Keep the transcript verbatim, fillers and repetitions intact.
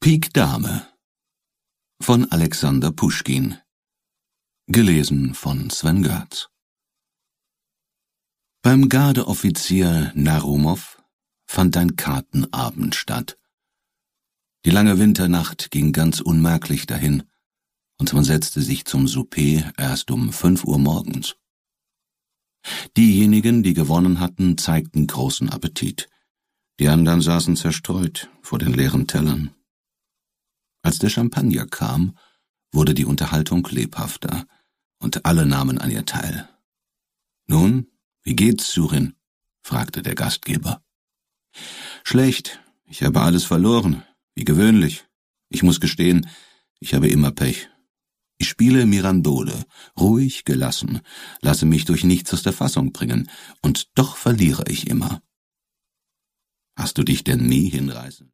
Pik Dame von Alexander Puschkin. Gelesen von Sven Görtz. Beim Gardeoffizier Narumow fand ein Kartenabend statt. Die lange Winternacht ging ganz unmerklich dahin, und man setzte sich zum Souper erst um fünf Uhr morgens. Diejenigen, die gewonnen hatten, zeigten großen Appetit. Die anderen saßen zerstreut vor den leeren Tellern. Als der Champagner kam, wurde die Unterhaltung lebhafter, und alle nahmen an ihr teil. »Nun, wie geht's, Surin?« fragte der Gastgeber. »Schlecht, ich habe alles verloren, wie gewöhnlich. Ich muss gestehen, ich habe immer Pech. Ich spiele Mirandole, ruhig, gelassen, lasse mich durch nichts aus der Fassung bringen, und doch verliere ich immer.« »Hast du dich denn nie hinreißen